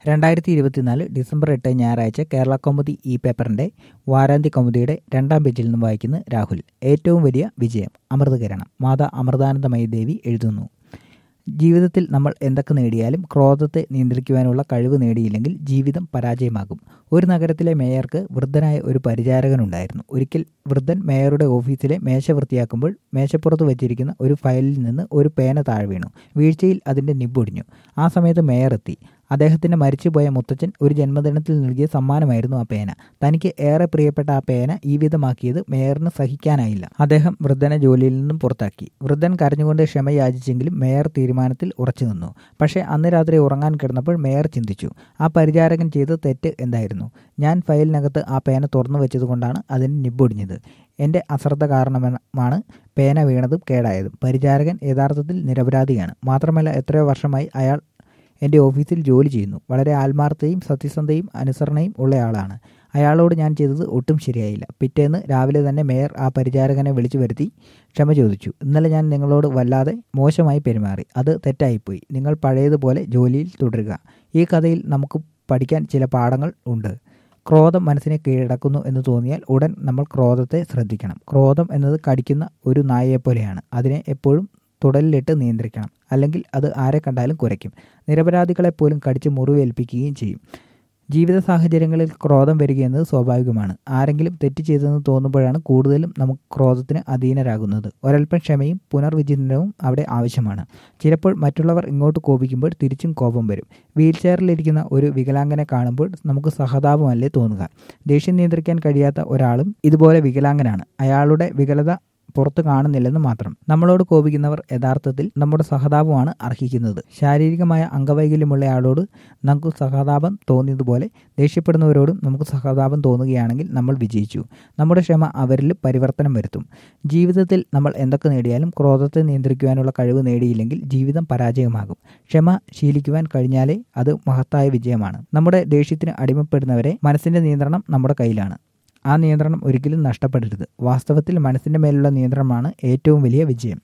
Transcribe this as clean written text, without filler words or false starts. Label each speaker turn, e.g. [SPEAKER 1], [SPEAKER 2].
[SPEAKER 1] 2024 December 8 ഞായറാഴ്ച കേരള കൗമുദി ഈ പേപ്പറിന്റെ വാരാന്ത്യ കൗമുദിയുടെ 2-ാം പേജിൽ നിന്നും വായിക്കുന്ന രാഹുൽ. ഏറ്റവും വലിയ വിജയം അമൃതകരണം. മാതാ അമൃതാനന്ദമയി ദേവി എഴുതുന്നു. ജീവിതത്തിൽ നമ്മൾ എന്തൊക്കെ നേടിയാലും ക്രോധത്തെ നിയന്ത്രിക്കുവാനുള്ള കഴിവ് നേടിയില്ലെങ്കിൽ ജീവിതം പരാജയമാകും. ഒരു നഗരത്തിലെ മേയർക്ക് വൃദ്ധനായ ഒരു പരിചാരകനുണ്ടായിരുന്നു. ഒരിക്കൽ വൃദ്ധൻ മേയറുടെ ഓഫീസിലെ മേശ വൃത്തിയാക്കുമ്പോൾ മേശപ്പുറത്ത് വച്ചിരിക്കുന്ന ഒരു ഫയലിൽ നിന്ന് ഒരു പേന താഴെ വീണു. വീഴ്ചയിൽ അതിൻ്റെ നിബ്ബൊടിഞ്ഞു. ആ സമയത്ത് മേയർ എത്തി. അദ്ദേഹത്തിൻ്റെ മരിച്ചുപോയ മുത്തച്ഛൻ ഒരു ജന്മദിനത്തിൽ നൽകിയ സമ്മാനമായിരുന്നു ആ പേന. തനിക്ക് ഏറെ പ്രിയപ്പെട്ട ആ പേന ഈ വിധമാക്കിയത് മേയറിന് സഹിക്കാനായില്ല. അദ്ദേഹം വൃദ്ധനെ ജോലിയിൽ നിന്നും പുറത്താക്കി. വൃദ്ധൻ കരഞ്ഞുകൊണ്ട് ക്ഷമ യാചിച്ചെങ്കിലും മേയർ തീരുമാനത്തിൽ ഉറച്ചു നിന്നു. പക്ഷേ അന്ന് രാത്രി ഉറങ്ങാൻ കിടന്നപ്പോൾ മേയർ ചിന്തിച്ചു, ആ പരിചാരകൻ ചെയ്ത തെറ്റ് എന്തായിരുന്നു? ഞാൻ ഫയലിനകത്ത് ആ പേന തുറന്നു വെച്ചതുകൊണ്ടാണ് അതിന് നിബ്ബൊടിഞ്ഞത്. എൻ്റെ അശ്രദ്ധ കാരണമാണ് പേന വീണതും കേടായതും. പരിചാരകൻ യഥാർത്ഥത്തിൽ നിരപരാധിയാണ്. മാത്രമല്ല എത്രയോ വർഷമായി അയാൾ എൻ്റെ ഓഫീസിൽ ജോലി ചെയ്യുന്നു. വളരെ ആത്മാർത്ഥതയും സത്യസന്ധതയും അനുസരണയും ഉള്ളയാളാണ്. അയാളോട് ഞാൻ ചെയ്തത് ഒട്ടും ശരിയായില്ല. പിറ്റേന്ന് രാവിലെ തന്നെ മേയർ ആ പരിചാരകനെ വിളിച്ചു വരുത്തി ക്ഷമ ചോദിച്ചു. ഇന്നലെ ഞാൻ നിങ്ങളോട് വല്ലാതെ മോശമായി പെരുമാറി. അത് തെറ്റായിപ്പോയി. നിങ്ങൾ പഴയതുപോലെ ജോലിയിൽ തുടരുക. ഈ കഥയിൽ നമുക്ക് പഠിക്കാൻ ചില പാഠങ്ങൾ ഉണ്ട്. ക്രോധം മനസ്സിനെ കീഴടക്കുന്നു എന്ന് തോന്നിയാൽ ഉടൻ നമ്മൾ ക്രോധത്തെ ശ്രദ്ധിക്കണം. ക്രോധം എന്നത് കടിക്കുന്ന ഒരു നായയെപ്പോലെയാണ്. അതിനെ എപ്പോഴും തുടലിലിട്ട് നിയന്ത്രിക്കണം. അല്ലെങ്കിൽ അത് ആരെ കണ്ടാലും കുരയ്ക്കും. നിരപരാധികളെപ്പോലും കടിച്ച് മുറിവേൽപ്പിക്കുകയും ചെയ്യും. ജീവിത സാഹചര്യങ്ങളിൽ ക്രോധം വരികയെന്നത് സ്വാഭാവികമാണ്. ആരെങ്കിലും തെറ്റ് ചെയ്തെന്ന് തോന്നുമ്പോഴാണ് കൂടുതലും നമുക്ക് ക്രോധത്തിന് അധീനരാകുന്നത്. ഒരൽപ്പം ക്ഷമയും പുനർവിചിന്തനവും അവിടെ ആവശ്യമാണ്. ചിലപ്പോൾ മറ്റുള്ളവർ ഇങ്ങോട്ട് കോപിക്കുമ്പോൾ തിരിച്ചും കോപം വരും. വീൽചെയറിലിരിക്കുന്ന ഒരു വികലാംഗനെ കാണുമ്പോൾ നമുക്ക് സഹതാപമല്ലേ തോന്നുക. ദേഷ്യം നിയന്ത്രിക്കാൻ കഴിയാത്ത ഒരാളും ഇതുപോലെ വികലാംഗനാണ്. അയാളുടെ വികലത പുറത്ത് കാണുന്നില്ലെന്ന് മാത്രം. നമ്മളോട് കോപിക്കുന്നവർ യഥാർത്ഥത്തിൽ നമ്മുടെ സഹതാപമാണ് അർഹിക്കുന്നത്. ശാരീരികമായ അംഗവൈകല്യമുള്ള ആളോട് നമുക്ക് സഹതാപം തോന്നിയതുപോലെ ദേഷ്യപ്പെടുന്നവരോടും നമുക്ക് സഹതാപം തോന്നുകയാണെങ്കിൽ നമ്മൾ വിജയിച്ചു. നമ്മുടെ ക്ഷമ അവരിൽ പരിവർത്തനം വരുത്തും. ജീവിതത്തിൽ നമ്മൾ എന്തൊക്കെ നേടിയാലും ക്രോധത്തെ നിയന്ത്രിക്കുവാനുള്ള കഴിവ് നേടിയില്ലെങ്കിൽ ജീവിതം പരാജയമാകും. ക്ഷമ ശീലിക്കുവാൻ കഴിഞ്ഞാലേ അത് മഹത്തായ വിജയമാണ്. നമ്മുടെ ദേഷ്യത്തിന് അടിമപ്പെടുന്നവരെ മനസ്സിൻ്റെ നിയന്ത്രണം നമ്മുടെ കയ്യിലാണ്. ആ നിയന്ത്രണം ഒരിക്കലും നഷ്ടപ്പെടരുത്. വാസ്തവത്തിൽ മനസ്സിൻ്റെ മേലുള്ള നിയന്ത്രണമാണ് ഏറ്റവും വലിയ വിജയം.